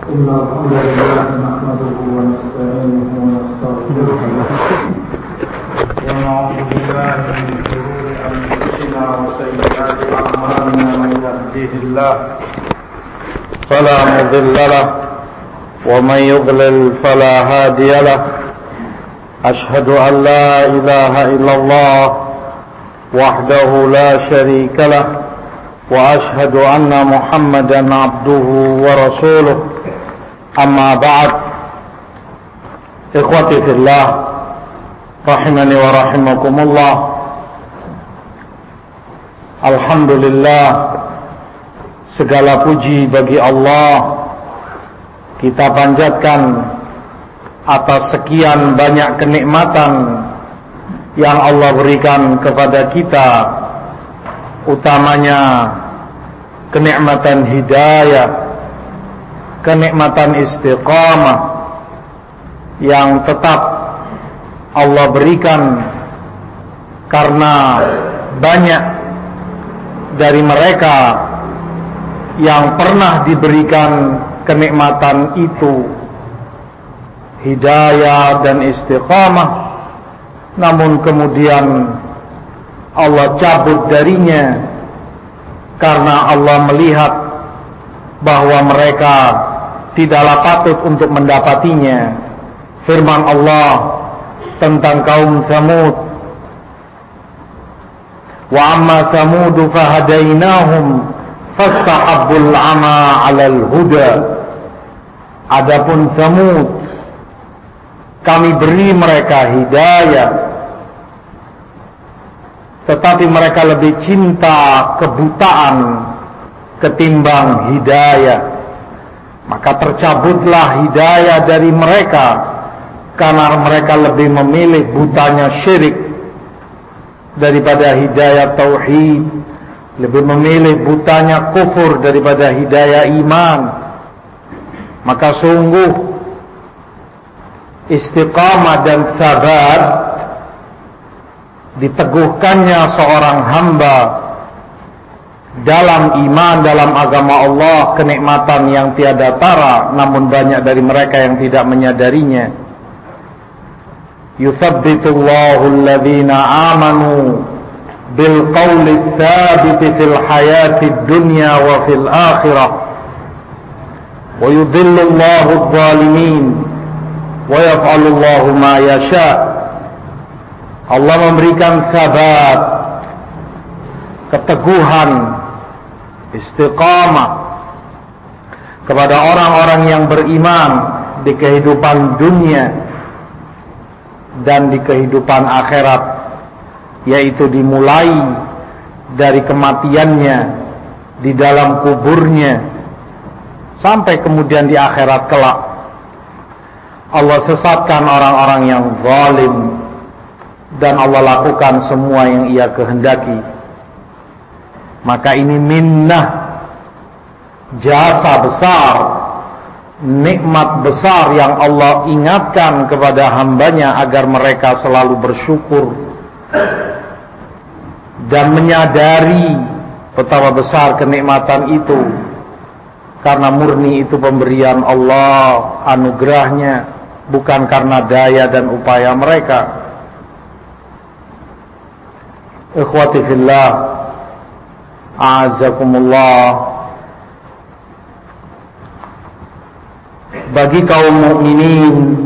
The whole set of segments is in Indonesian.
إن الحمد لله نحمده ونستعينه ونستغفره ونعوذ بالله من شرور أنفسنا وسيئات أعمالنا من يهده الله فلا مضل له ومن يضلل فلا هادي له أشهد أن لا إله إلا الله وحده لا شريك له وأشهد أن محمدا عبده ورسوله أما بعد إخوتي في الله rahimani wa rahimakumullah. Alhamdulillah, segala puji bagi Allah kita panjatkan atas sekian banyak kenikmatan yang Allah berikan kepada kita, utamanya kenikmatan hidayah, kenikmatan istiqamah yang tetap Allah berikan karena banyak dari mereka yang pernah diberikan kenikmatan itu, hidayah dan istiqamah, namun kemudian Allah cabut darinya karena Allah melihat bahwa mereka tidaklah patut untuk mendapatinya. Firman Allah tentang kaum Samud, wa amma Samudu fahadainahum fastahabbul ama 'alal huda. Adapun Samud, kami beri mereka hidayah, tetapi mereka lebih cinta kebutaan ketimbang hidayah. Maka tercabutlah hidayah dari mereka karena mereka lebih memilih butanya syirik daripada hidayah tauhid, lebih memilih butanya kufur daripada hidayah iman. Maka sungguh istiqamah dan sabat, diteguhkannya seorang hamba dalam iman, dalam agama Allah, kenikmatan yang tiada tara, namun banyak dari mereka yang tidak menyadarinya. Yuthabbitullahu alladhina amanu bil qawli tsabiti fil hayati dunya wa fil akhirah wa yudhillullahu adh-dhalimin wa yaf'alullahu ma yasha. Allah memberikan sabat, keteguhan, istiqamah kepada orang-orang yang beriman di kehidupan dunia dan di kehidupan akhirat, yaitu dimulai dari kematiannya di dalam kuburnya sampai kemudian di akhirat kelak. Allah sesatkan orang-orang yang zalim dan Allah lakukan semua yang Ia kehendaki. Maka ini minnah, jasa besar, nikmat besar yang Allah ingatkan kepada hambanya agar mereka selalu bersyukur dan menyadari betapa besar kenikmatan itu, karena murni itu pemberian Allah, anugerahnya, bukan karena daya dan upaya mereka. Ikhwati fillah, a'azzakumullah. Bagi kaum mukminin,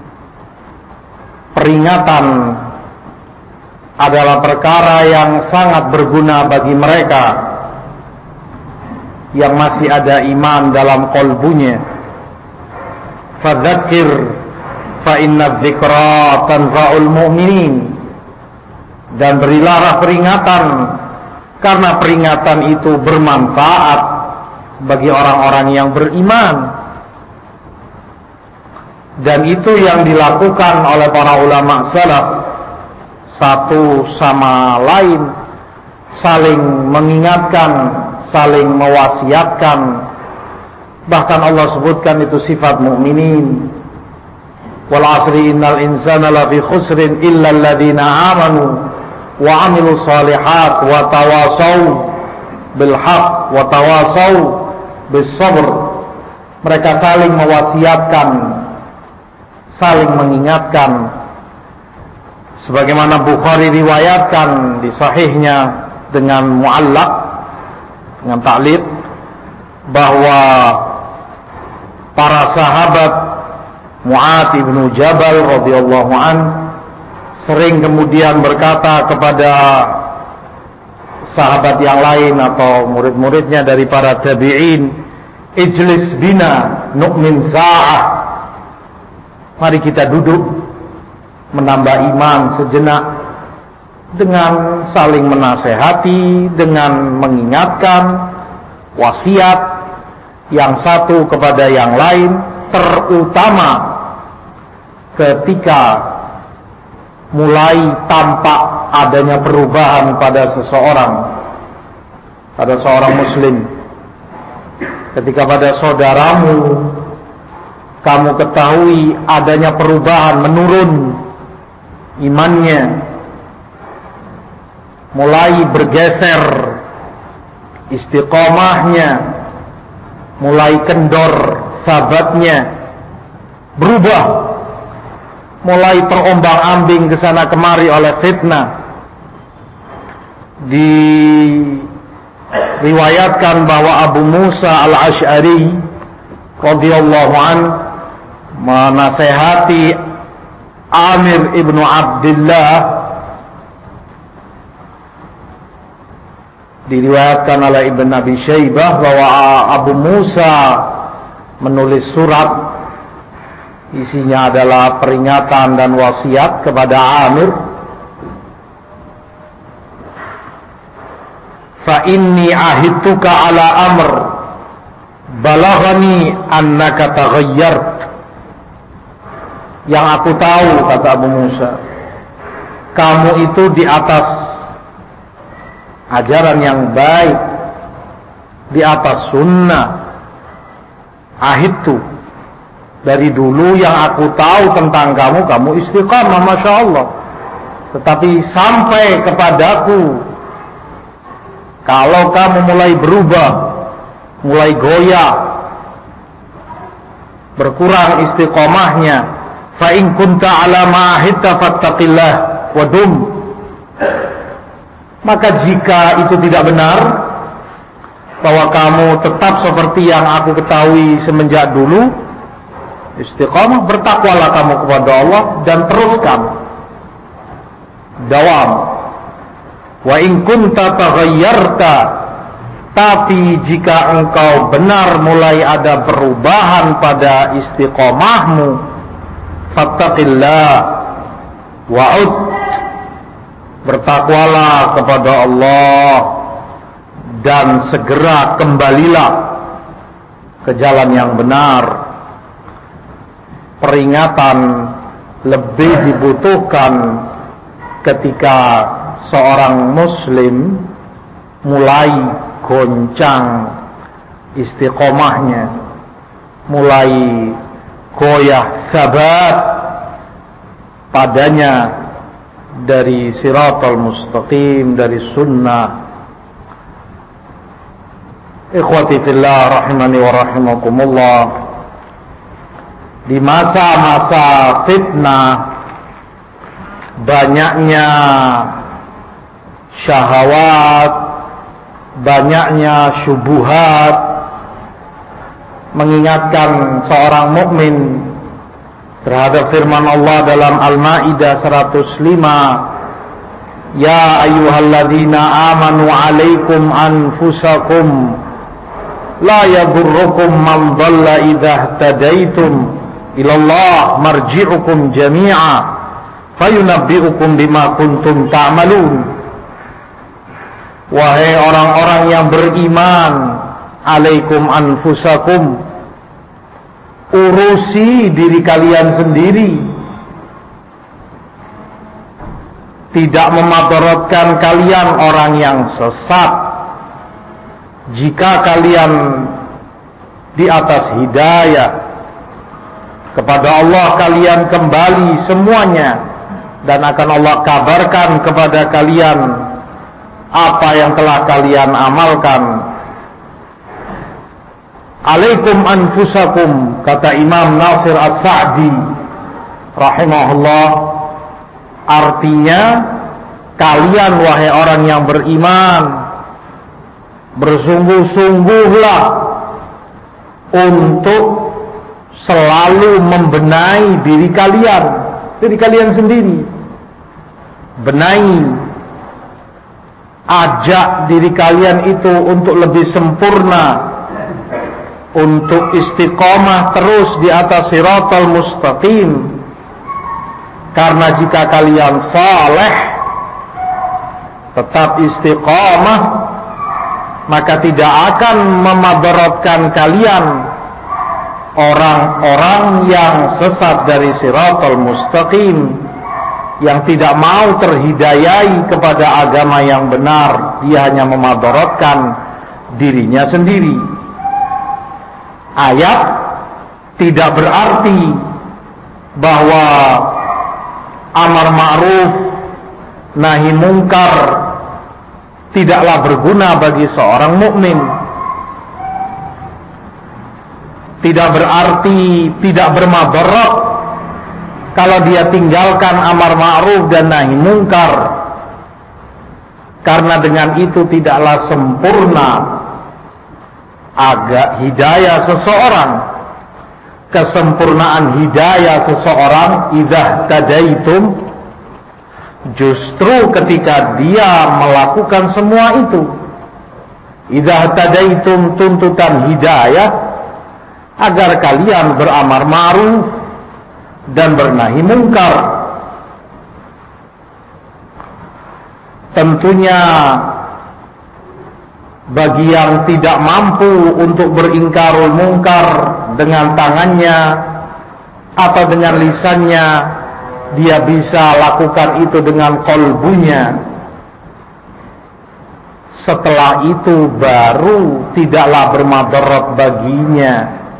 peringatan adalah perkara yang sangat berguna bagi mereka yang masih ada iman dalam qalbunya. Fadzakir fa inna dzikra tanfa'ul mu'minin. Dan berilah peringatan, karena peringatan itu bermanfaat bagi orang-orang yang beriman. Dan itu yang dilakukan oleh para ulama salaf, satu sama lain saling mengingatkan, saling mewasiatkan. Bahkan Allah sebutkan itu sifat mukminin. Wal 'asri innal insana lafi khusrin illa alladziina aamanu wa 'amilus shalihat wa tawassaw bil haqq wa tawassaw bis sabr. Mereka saling mewasiatkan, saling mengingatkan, sebagaimana Bukhari riwayatkan di sahihnya dengan mu'allaq, dengan ta'liq, bahwa para sahabat Mu'adz bin Jabal radhiyallahu an sering kemudian berkata kepada sahabat yang lain atau murid-muridnya dari para tabi'in, ijlis bina nu'min sa'ah, mari kita duduk menambah iman sejenak, dengan saling menasehati, dengan mengingatkan, wasiat yang satu kepada yang lain, terutama ketika mulai tampak adanya perubahan pada seseorang, pada seorang muslim. Ketika pada saudaramu kamu ketahui adanya perubahan, menurun imannya, mulai bergeser istiqomahnya, mulai kendor sahabatnya, berubah, mulai terombang-ambing ke sana kemari oleh fitnah. Diriwayatkan bahwa Abu Musa al-Ash'ari radhiyallahu an menasehati Amir ibnu Abdullah. Diriwayatkan oleh Ibn Abi Syaibah bahwa Abu Musa menulis surat, isinya adalah peringatan dan wasiat kepada Amir. Fa inni ahidtuka ala amr balaghani annaka taghayyart. Yang aku tahu, kata Abu Musa, kamu itu di atas ajaran yang baik, di atas sunnah. Ahidtu, dari dulu yang aku tahu tentang kamu, kamu istiqamah, Masya Allah. Tetapi sampai kepadaku, kalau kamu mulai berubah, mulai goyah, berkurang istiqomahnya, fa in kunta ala ma ahidta fattaqillah wa dum. Maka jika itu tidak benar, bahwa kamu tetap seperti yang aku ketahui semenjak dulu, istiqamah, bertakwalah kamu kepada Allah dan teruskan, dawam. Wa in kunta taghayyarta, tapi jika engkau benar mulai ada perubahan pada istiqomahmu, fattaqillah wa'ud, bertakwalah kepada Allah dan segera kembalilah ke jalan yang benar. Peringatan lebih dibutuhkan ketika seorang muslim mulai goncang istiqomahnya, mulai goyah sabat padanya dari siratal mustaqim, dari sunnah. Ikhwati fillah rahimani wa rahimakumullah, di masa-masa fitnah, banyaknya syahwat, banyaknya syubuhat, mengingatkan seorang mukmin terhadap firman Allah dalam Al-Maidah 105, ya ayyuhalladzina amanu alaikum anfusakum la yadurrukum man dhalla idza ihtadaitum ilallah marji'ukum jami'a fayunabbi'ukum bima kuntum ta'malun. Wahai orang-orang yang beriman, alaikum anfusakum, urusi diri kalian sendiri, tidak memadaratkan kalian orang yang sesat. Jika kalian di atas hidayah, kepada Allah kalian kembali semuanya, dan akan Allah kabarkan kepada kalian apa yang telah kalian amalkan. Alaikum anfusakum, kata Imam Nasir As-Sa'di rahimahullah, artinya kalian wahai orang yang beriman, bersungguh-sungguhlah untuk selalu membenahi diri kalian sendiri. Benahi, ajak diri kalian itu untuk lebih sempurna, untuk istiqomah terus di atas siratal mustaqim. Karena jika kalian saleh, tetap istiqomah, maka tidak akan memadaratkan kalian orang-orang yang sesat dari siratal mustaqim, yang tidak mau terhidayai kepada agama yang benar. Dia hanya memadaratkan dirinya sendiri. Ayat tidak berarti bahwa amar ma'ruf nahi mungkar tidaklah berguna bagi seorang mukmin. Tidak berarti tidak bermadarat kalau dia tinggalkan amar ma'ruf dan nahi mungkar, karena dengan itu tidaklah sempurna agak hidayah seseorang. Kesempurnaan hidayah seseorang idza tadaitum, justru ketika dia melakukan semua itu. Idza tadaitum, tuntutan hidayah agar kalian beramar ma'ruf dan bernahi mungkar. Tentunya bagi yang tidak mampu untuk beringkarul mungkar dengan tangannya atau dengan lisannya, dia bisa lakukan itu dengan qalbunya. Setelah itu baru tidaklah bermadarat baginya.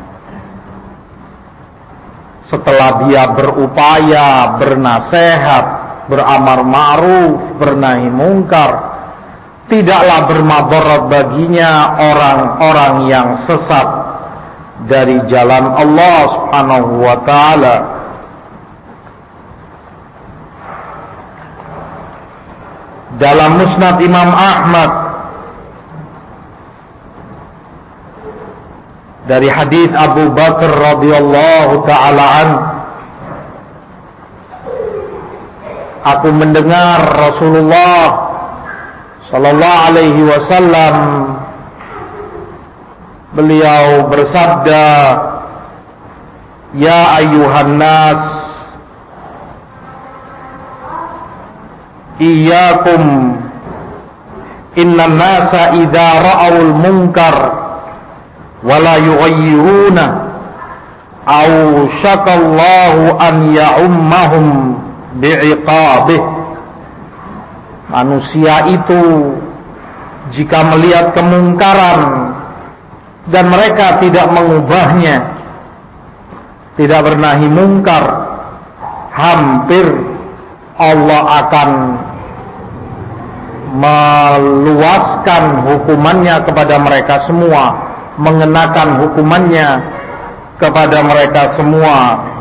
Setelah dia berupaya, bernasihat, beramar ma'ruf, bernahi mungkar, tidaklah bermadarat baginya orang-orang yang sesat dari jalan Allah Subhanahu wa ta'ala. Dalam Musnad Imam Ahmad dari hadis Abu Bakar radhiyallahu taala an, aku mendengar Rasulullah sallallahu alaihi wasallam beliau bersabda, ya ayyuhan nas, iyyakum innan nasa idza ra'awul munkar wala yughayyiruna aw syakallahu an ya'ummahum bi'iqabih. Manusia itu jika melihat kemungkaran dan mereka tidak mengubahnya, tidak bernahi mungkar, hampir Allah akan meluaskan hukumannya kepada mereka semua, mengenakan hukumannya kepada mereka semua.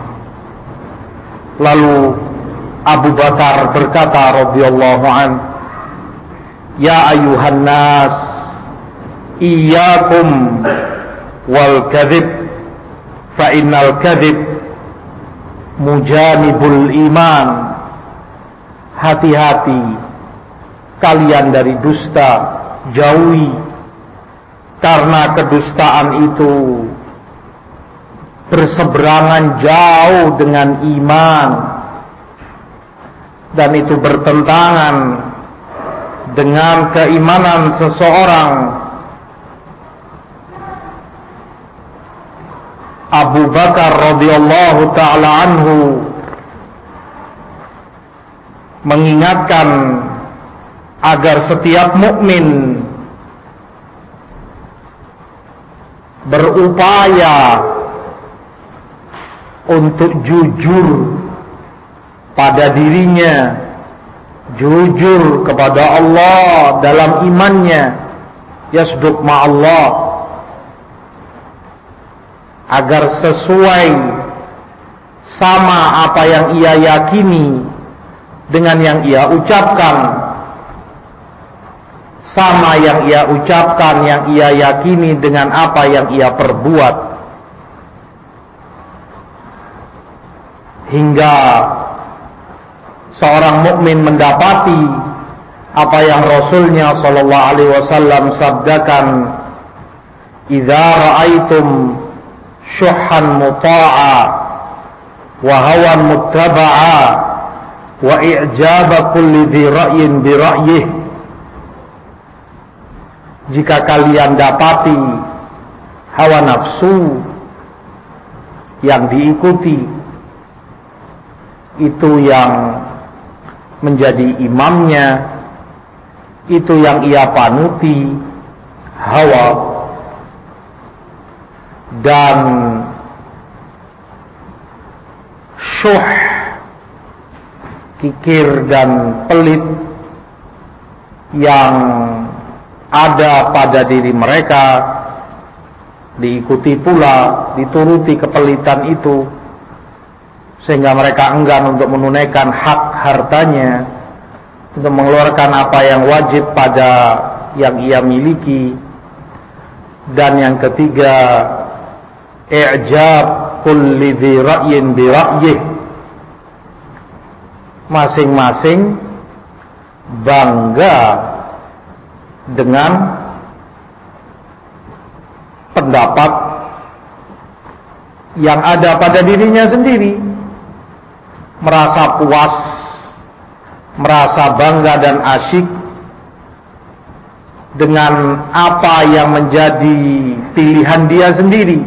Lalu Abu Bakar berkata radhiyallahu an, ya ayyuhan nas, iyyakum wal kadhib fa innal kadhib mujanibul iman. Hati-hati kalian dari dusta, jauhi, karena kedustaan itu berseberangan jauh dengan iman, dan itu bertentangan dengan keimanan seseorang. Abu Bakar radhiyallahu taala anhu mengingatkan agar setiap mukmin berupaya untuk jujur pada dirinya, jujur kepada Allah dalam imannya, yasduq ma'allah, agar sesuai sama apa yang ia yakini dengan yang ia ucapkan, sama yang ia ucapkan, yang ia yakini dengan apa yang ia perbuat, hingga seorang mukmin mendapati apa yang Rasulnya sallallahu alaihi wasallam sabdakan, "Idza ra'aitum syuhhan muta'a wa hawan muttaba'a wa i'jaba kulli dhi ra'yin bi ra'yih." Jika kalian dapati hawa nafsu yang diikuti, itu yang menjadi imamnya, itu yang ia panuti, hawa, dan syuh, kikir dan pelit yang ada pada diri mereka, diikuti pula, dituruti kepelitan itu, sehingga mereka enggan untuk menunaikan hak hartanya, untuk mengeluarkan apa yang wajib pada yang ia miliki. Dan yang ketiga, i'jab kulli dhi ra'yin bi ra'yih, masing-masing bangga dengan pendapat yang ada pada dirinya sendiri, merasa puas, merasa bangga dan asyik dengan apa yang menjadi pilihan dia sendiri.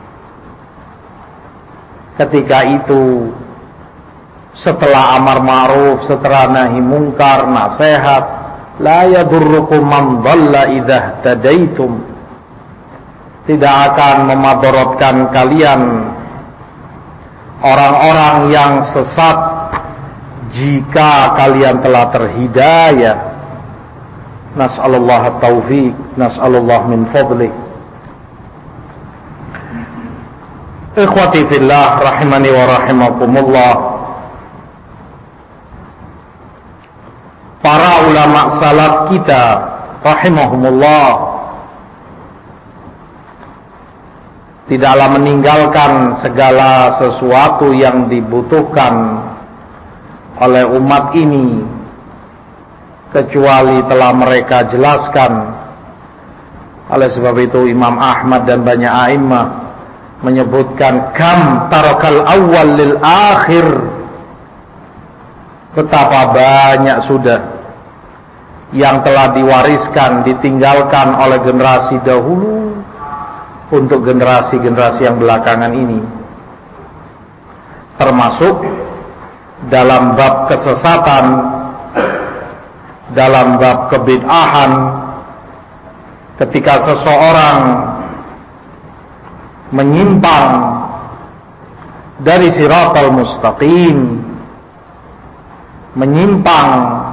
Ketika itu, setelah amar ma'ruf, setelah nahi mungkar, nasihat, la yadurrukum man dhalla idza tadaitum, tidak akan memadaratkan kalian orang-orang yang sesat jika kalian telah terhidayah. Nas'alullah at-taufiq, nas'alullah min fadlih. Ikhwati fillah rahimani wa rahimakumullah, para ulama salaf kita rahimahumullah tidaklah meninggalkan segala sesuatu yang dibutuhkan oleh umat ini, kecuali telah mereka jelaskan. Oleh sebab itu Imam Ahmad dan banyak a'immah menyebutkan, kam tarakal awal lil akhir, betapa banyak sudah yang telah diwariskan, ditinggalkan oleh generasi dahulu untuk generasi-generasi yang belakangan ini, termasuk dalam bab kesesatan, dalam bab kebid'ahan. Ketika seseorang menyimpang dari siratal mustaqim, menyimpang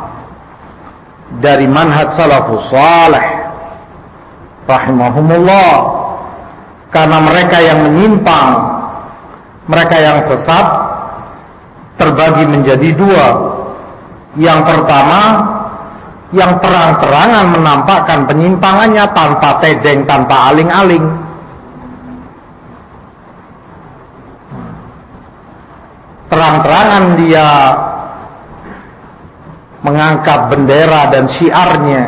dari manhaj salafus salih rahimahumullah, karena mereka yang menyimpang, mereka yang sesat terbagi menjadi dua. Yang pertama, yang terang-terangan menampakkan penyimpangannya tanpa tedeng, tanpa aling-aling. Terang-terangan dia mengangkat bendera dan syiarnya.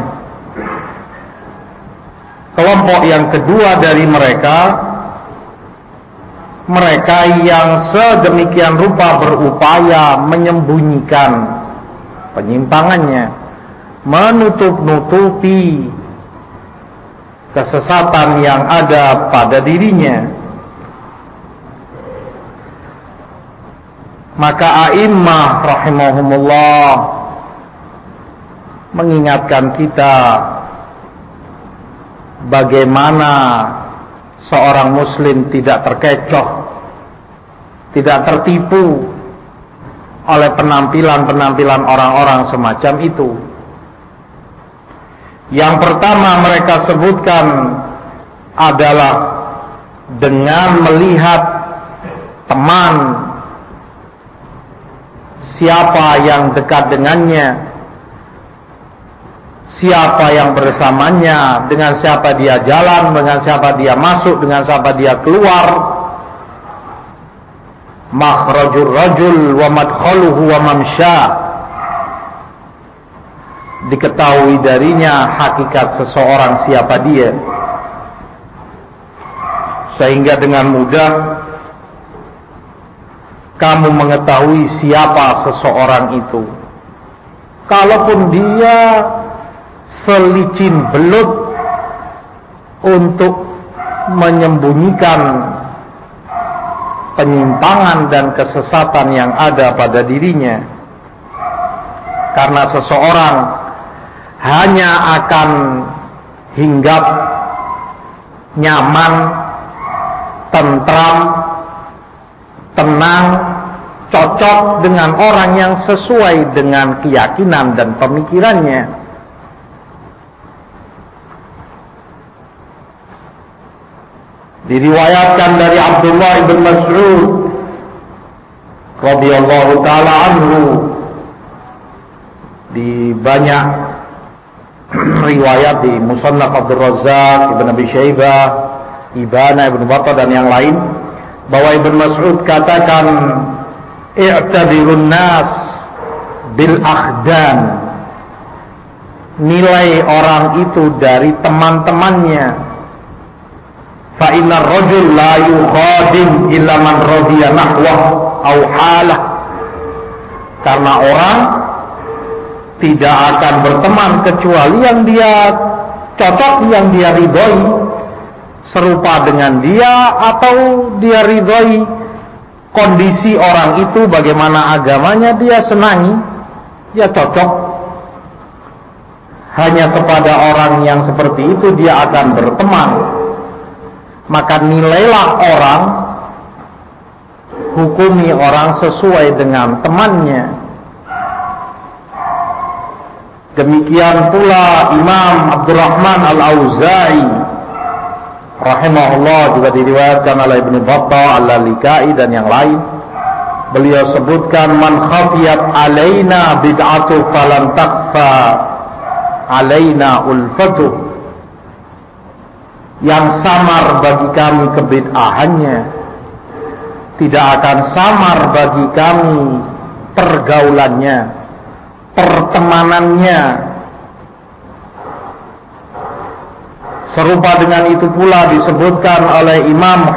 Kelompok yang kedua dari mereka, mereka yang sedemikian rupa berupaya menyembunyikan penyimpangannya, menutup-nutupi kesesatan yang ada pada dirinya. Maka a'immah rahimahumullah mengingatkan kita bagaimana seorang muslim tidak terkecoh, tidak tertipu oleh penampilan-penampilan orang-orang semacam itu. Yang pertama mereka sebutkan adalah dengan melihat teman, siapa yang dekat dengannya, siapa yang bersamanya, dengan siapa dia jalan, dengan siapa dia masuk, dengan siapa dia keluar, makhrajur rajul wa madkhaluhu wa mamsha, diketahui darinya hakikat seseorang siapa dia, sehingga dengan mudah kamu mengetahui siapa seseorang itu. Kalaupun dia selicin belut untuk menyembunyikan penyimpangan dan kesesatan yang ada pada dirinya, karena seseorang hanya akan hinggap nyaman, tentram, tenang, cocok dengan orang yang sesuai dengan keyakinan dan pemikirannya. Diriwayatkan dari Abdullah bin Mas'ud radhiyallahu taala anhu di banyak riwayat di Musannaf Abdul Razzaq, Ibn Abi Syaibah, Ibana, Ibn Battah dan yang lain, bahwa Ibn Mas'ud katakan, i'tadirun nas bil akhdan, nilai orang itu dari teman-temannya. Fa innar rajul la yukhadim illa man radiya nahwah aw halah, karena orang tidak akan berteman kecuali yang dia cocok, yang dia ridhoi, serupa dengan dia atau dia ridhoi kondisi orang itu, bagaimana agamanya dia senangi, dia cocok. Hanya kepada orang yang seperti itu dia akan berteman. Maka nilailah orang, hukumi orang sesuai dengan temannya. Demikian pula Imam Abdurrahman Al-Auza'i rahimahullah juga diriwayatkan oleh Ibnu Battah, Al-Lalikai dan yang lain. Beliau sebutkan, man khafiyat alaina bid'atu falan takfa alaina ulfatuh, yang samar bagi kami kebid'ahannya, tidak akan samar bagi kami pergaulannya, pertemanannya. Serupa dengan itu pula disebutkan oleh Imam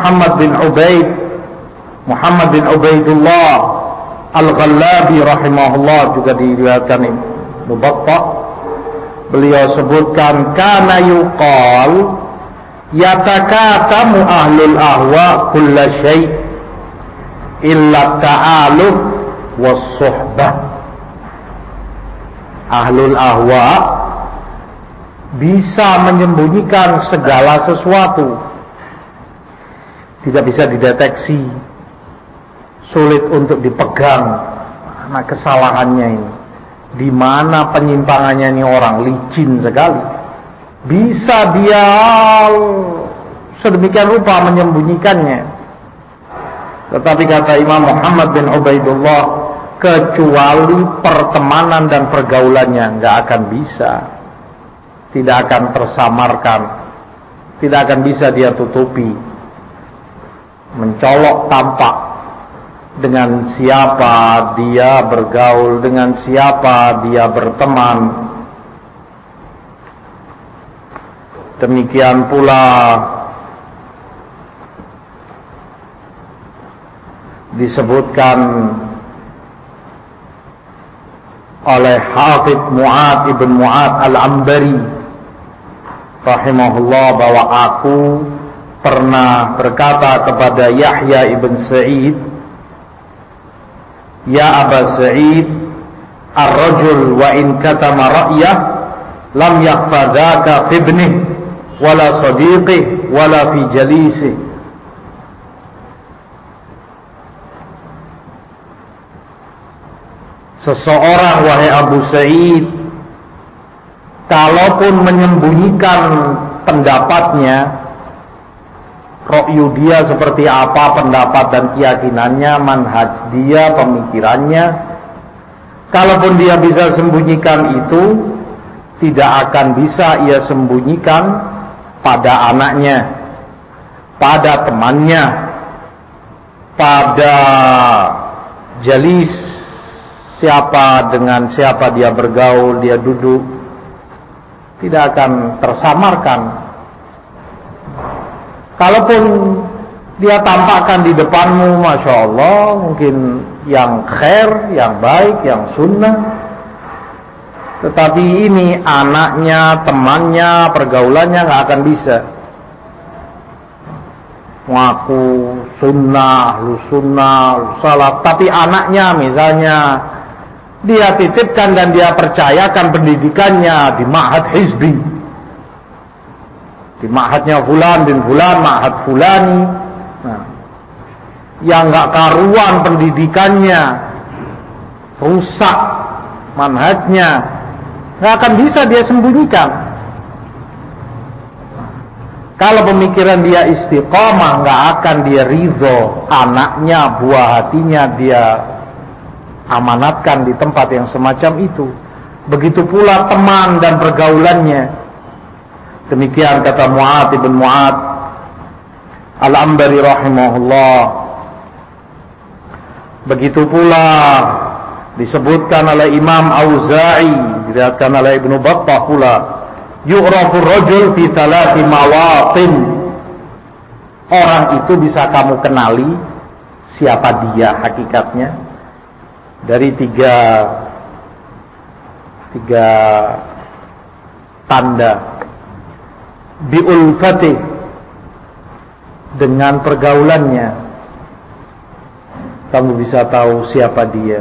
Muhammad bin Ubaidullah Al-Ghallabi rahimahullah, juga diriwayatkan Ibnu Battah. Beliau sebutkan, kana yuqal yatakatamu ahlul ahwa kulla syai' illa ta'aluf was suhbah. Ahlul ahwa bisa menyembunyikan segala sesuatu, tidak bisa dideteksi, sulit untuk dipegang karena kesalahannya ini. Di mana penyimpangannya ini, orang licin sekali. Bisa dia sedemikian rupa menyembunyikannya. Tetapi kata Imam Muhammad bin Ubaidullah, kecuali pertemanan dan pergaulannya, nggak akan bisa, tidak akan tersamarkan, tidak akan bisa dia tutupi, mencolok tampak dengan siapa dia bergaul, dengan siapa dia berteman. Demikian pula disebutkan oleh Hafidz Mu'ad ibn Mu'ad Al-Ambari rahimahullah, bahwa aku pernah berkata kepada Yahya ibn Sa'id, ya Aba Sa'id, ar-rajul wa in katama ra'yah lam yakhfa dhaka fi ibnih wala sadiqih wala fi jalisih. Seseorang, wahai Abu Sa'id, kalaupun menyembunyikan pendapatnya, ra'yu dia seperti apa, pendapat dan keyakinannya, manhaj dia, pemikirannya. Kalaupun dia bisa sembunyikan itu, tidak akan bisa ia sembunyikan pada anaknya, pada temannya, pada jalis, siapa dengan siapa dia bergaul, dia duduk, tidak akan tersamarkan. Kalaupun dia tampakkan di depanmu, Masya Allah, mungkin yang khair, yang baik, yang sunnah, tetapi ini anaknya, temannya, pergaulannya nggak akan bisa ngaku sunnah, ahlu salaf, tapi anaknya misalnya dia titipkan dan dia percayakan pendidikannya di ma'had hizbi, di ma'hadnya fulan bin fulan, ma'had fulani, yang nggak karuan pendidikannya, rusak manhajnya, nggak akan bisa dia sembunyikan. Kalau pemikiran dia istiqomah, nggak akan dia ridho anaknya, buah hatinya dia amanatkan di tempat yang semacam itu. Begitu pula teman dan pergaulannya. Demikian kata Mu'adz bin Mu'adz Al-Anbari rahimahullah. Begitu pula disebutkan oleh Imam Auza'i, diriwayatkan oleh Ibnu Battah pula, yu'rafur rajul fi thalathi mawatin. Orang itu bisa kamu kenali siapa dia hakikatnya dari tiga tanda. Biulfatih, dengan pergaulannya kamu bisa tahu siapa dia.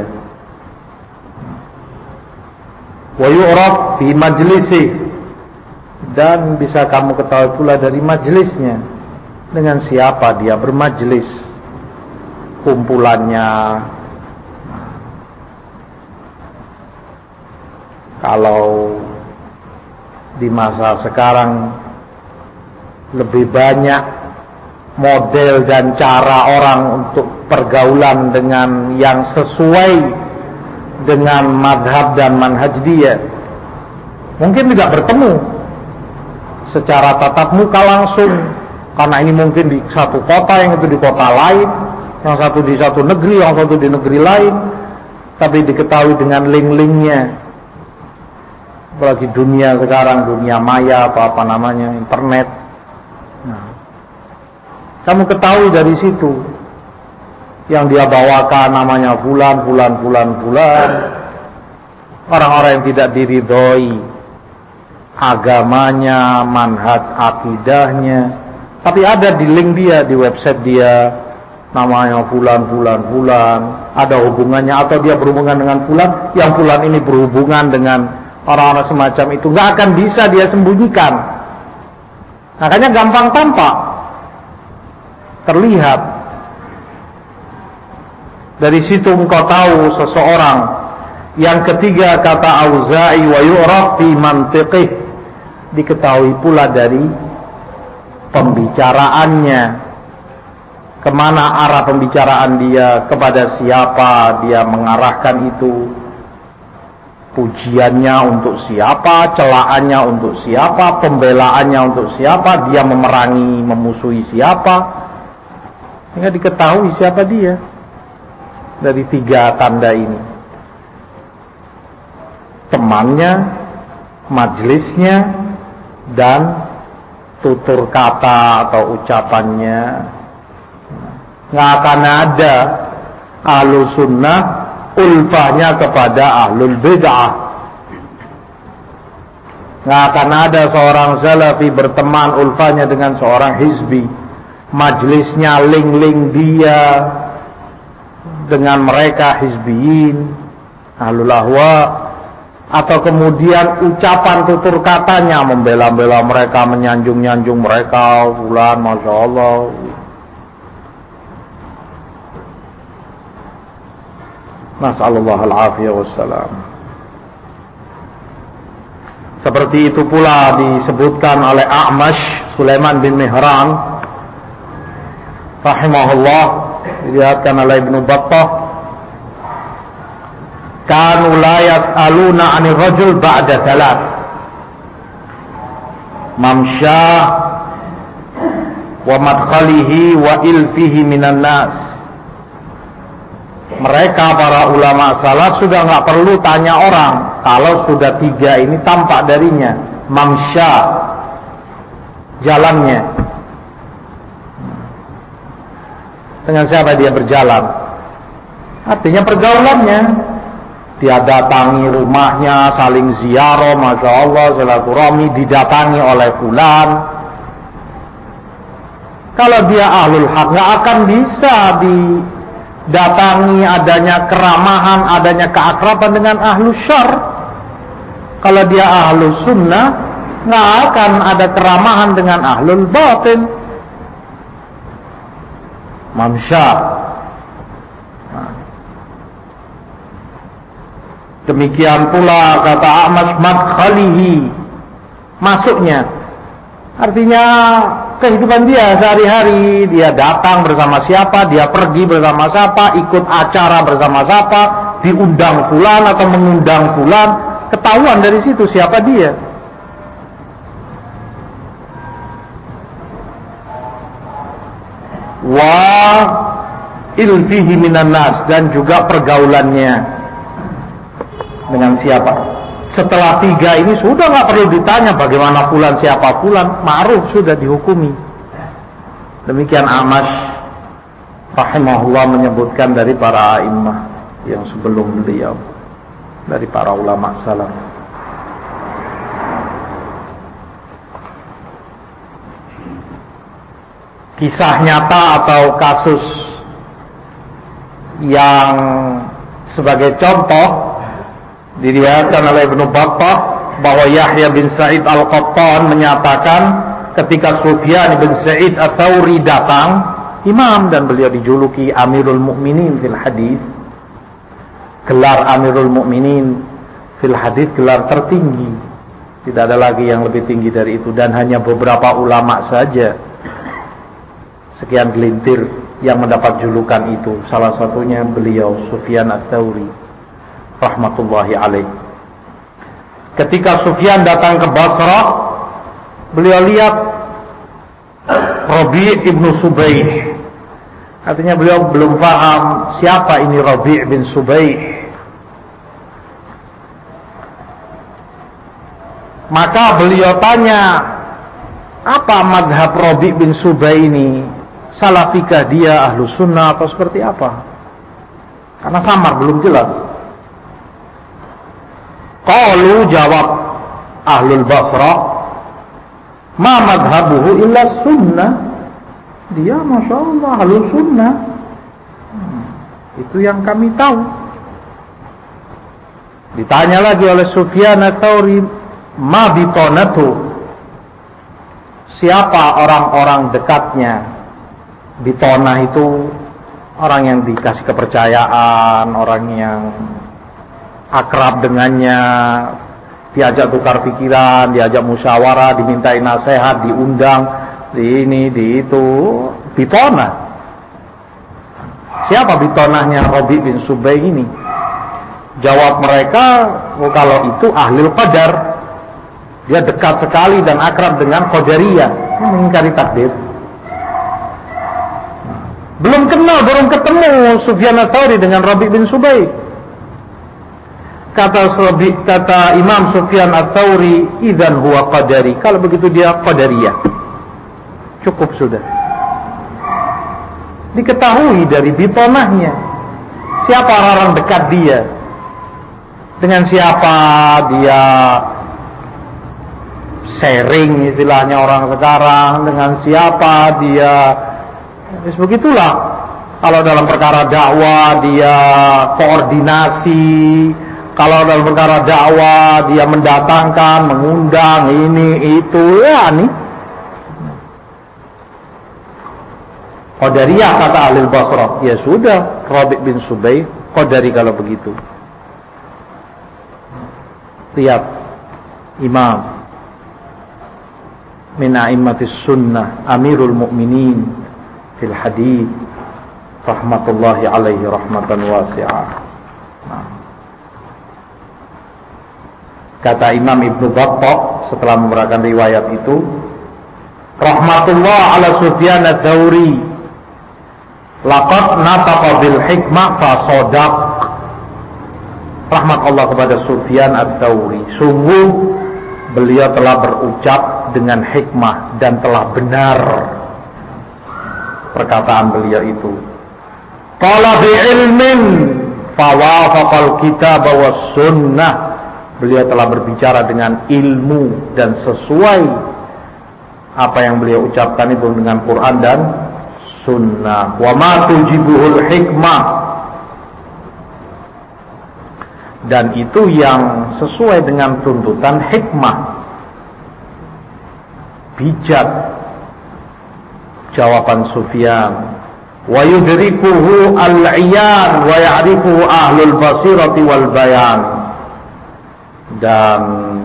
Wa yu'raf fi majlisih, dan bisa kamu ketahui pula dari majelisnya, dengan siapa dia bermajelis, kumpulannya. Kalau di masa sekarang lebih banyak model dan cara orang untuk pergaulan dengan yang sesuai dengan madhab dan manhaj dia. Mungkin tidak bertemu secara tatap muka langsung, karena ini mungkin di satu kota, yang itu di kota lain, yang satu di satu negeri, yang satu di negeri lain, tapi diketahui dengan link-linknya. Apalagi dunia sekarang, dunia maya, apa namanya, internet. Nah, kamu ketahui dari situ yang dia bawakan namanya fulan. Orang-orang yang tidak diridhoi agamanya, manhaj akidahnya, tapi ada di link dia, di website dia, namanya fulan, ada hubungannya, atau dia berhubungan dengan fulan, yang fulan ini berhubungan dengan orang-orang semacam itu. Nggak akan bisa dia sembunyikan. Makanya gampang tampak, terlihat. Dari situ engkau tahu seseorang. Yang ketiga kata Auza'i, wa yu'raf fi mantiqih, diketahui pula dari pembicaraannya, kemana arah pembicaraan dia, kepada siapa dia mengarahkan itu, pujiannya untuk siapa, celaannya untuk siapa, pembelaannya untuk siapa, dia memerangi, memusuhi siapa. Sehingga diketahui siapa dia dari tiga tanda ini: temannya, majelisnya, dan tutur kata atau ucapannya. Nggak akan ada ahlu sunnah ulfahnya kepada ahlul bid'ah. Nggak akan ada seorang salafi berteman ulfahnya dengan seorang hizbi, majlisnya link-link dia dengan mereka hizbiyin, ahlul ahwa, atau kemudian ucapan tutur katanya membela-bela mereka, menyanjung-nyanjung mereka, fulan masya Allah. Nas'alullah al-afiyah wassalam. Seperti itu pula disebutkan oleh A'mash, Sulaiman bin Mihran, rahimahullah diriwayatkan oleh Ibnu Battah, kanu la yas'aluna 'anil rajul ba'da thalath mamsyah wa madkhalihi wa ilfihi minan nas. Mereka para ulama salaf sudah nggak perlu tanya orang kalau sudah 3 ini tampak darinya. Mamsyah, jalannya, dengan siapa dia berjalan, artinya pergaulannya. Dia datangi rumahnya, saling ziarah, masya Allah, silaturahmi, didatangi oleh fulan. Kalau dia ahlul haq, nggak akan bisa didatangi adanya keramahan, adanya keakraban dengan ahlus syarr. Kalau dia ahlus sunnah, nggak akan ada keramahan dengan ahlul batin. Mamsyah. Demikian pula kata A'mash, madkhalihi, masuknya, artinya kehidupan dia sehari-hari. Dia datang bersama siapa, dia pergi bersama siapa, ikut acara bersama siapa, diundang fulan atau mengundang fulan, ketahuan dari situ siapa dia. Wa ilfihi minan nas, dan juga pergaulannya dengan siapa. Setelah 3 ini sudah nggak perlu ditanya bagaimana fulan, siapa fulan, ma'ruf, sudah dihukumi. Demikian A'mash rahimahullah menyebutkan dari para a'immah yang sebelum beliau, dari para ulama salaf. Kisah nyata atau kasus yang sebagai contoh diriwayatkan oleh Ibnu Battah bahwa Yahya bin Sa'id Al-Qattan menyatakan ketika Sufyan bin Sa'id Ats-Tsauri datang, imam, dan beliau dijuluki Amirul Mukminin fil hadis. Gelar Amirul Mukminin fil hadis gelar tertinggi. Tidak ada lagi yang lebih tinggi dari itu, dan hanya beberapa ulama saja, sekian gelintir, yang mendapat julukan itu. Salah satunya beliau Sufyan Ats-Tsauri rahmatullahi alaih. Ketika Sufyan datang ke Basrah, beliau lihat Rabi' ibn Subaih. Artinya beliau belum paham siapa ini Rabi' bin Subaih. Maka beliau tanya, apa madhab Rabi' bin Subaih ini? Salafikah dia, ahlu sunnah, atau seperti apa? Karena samar, belum jelas. Qalu, jawab ahlul Basrah, ma madhabuhu illa sunnah. Dia masya Allah ahlul sunnah. Itu yang kami tahu. Ditanya lagi oleh Sufyan Ats-Tsauri, ma bitonatu, siapa orang-orang dekatnya? Bitonah itu orang yang dikasih kepercayaan, orang yang akrab dengannya, diajak tukar pikiran, diajak musyawarah, dimintai nasihat, diundang, di ini, di itu. Bitonah. Siapa bitonahnya Rabi' bin Subaih ini? Jawab mereka, oh, kalau itu ahlul qadar. Dia dekat sekali dan akrab dengan Qadariyah, mengingkari takdir. Belum kenal, belum ketemu Sufyan Ats-Tsauri dengan Rabi' bin Subaih. Kata Imam Sufyan Ats-Tsauri, idzan huwa qadari. Kalau begitu dia qadariyah. Cukup sudah. Diketahui dari bitonahnya siapa orang dekat dia, dengan siapa dia sharing, istilahnya orang sekarang, dengan siapa dia. Begitulah. Kalau dalam perkara dakwah dia koordinasi. Kalau dalam perkara dakwah dia mendatangkan, mengundang, ini, itu, ya nih. Qadariyah kata ahli Basrah. Ya sudah, Rabi' bin Subaih Qadari kalau begitu. Lihat, imam min a'immatis sunnah, Amirul Mukminin fil hadits rahmatullahi alaihi rahmatan wasi'ah. Kata Imam Ibnu Battah setelah memberikan riwayat itu, rahmatullah ala Sufyan ats-Tsauri, laqad nataqa bil hikmah fa shadaq. Rahmat Allah kepada Sufyan ats-Tsauri, sungguh beliau telah berucap dengan hikmah dan telah benar perkataan beliau itu. Qala bi ilmin fawafaqal kitab was sunnah. Beliau telah berbicara dengan ilmu dan sesuai apa yang beliau ucapkan itu dengan Quran dan sunnah. Wa ma tujibuhul hikmah, dan itu yang sesuai dengan tuntutan hikmah, bijak. Jawaban Sufyan, wa yudrikuhu al-iyan wa ya'rifuhu ahlul basirati wal bayan. Dan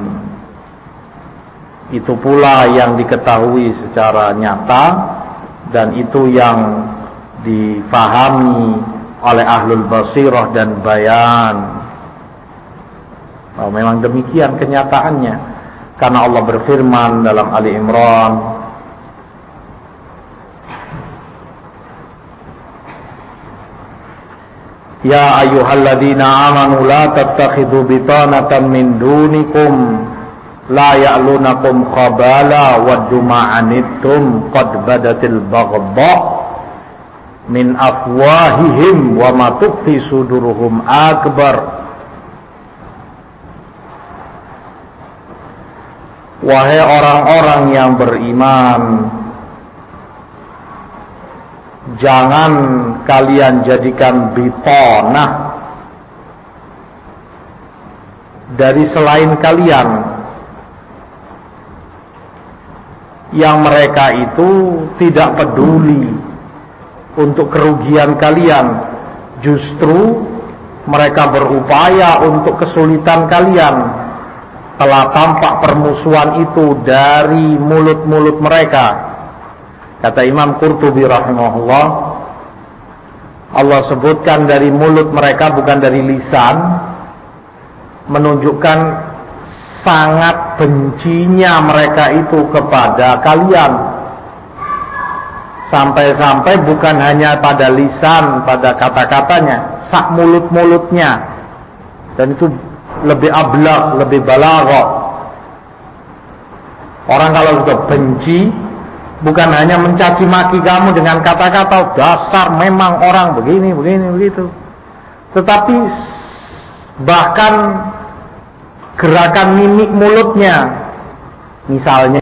itu pula yang diketahui secara nyata, dan itu yang difahami oleh ahlul basirah dan bayan. Memang demikian kenyataannya, karena Allah berfirman dalam Ali Imran, ya ayyuhalladzina amanu la tattakhidhu bitanatan min dunikum la ya'lunakum khabala waddu ma'anittum qad badatil baghdha min afwahihim wa ma tukhfi suduruhum akbar. Wahai orang-orang yang beriman, jangan kalian jadikan bitanah dari selain kalian, yang mereka itu tidak peduli untuk kerugian kalian, justru mereka berupaya untuk kesulitan kalian. Telah tampak permusuhan itu dari mulut-mulut mereka. Kata Imam Qurtubi rahimahullah, Allah sebutkan dari mulut mereka, bukan dari lisan, menunjukkan sangat bencinya mereka itu kepada kalian. Sampai-sampai bukan hanya pada lisan, pada kata-katanya, sak mulut-mulutnya. Dan itu lebih ablaq, lebih balaghah. Orang kalau sudah benci, bukan hanya mencaci maki kamu dengan kata-kata dasar memang orang begini, begitu. Tetapi bahkan gerakan mimik mulutnya, misalnya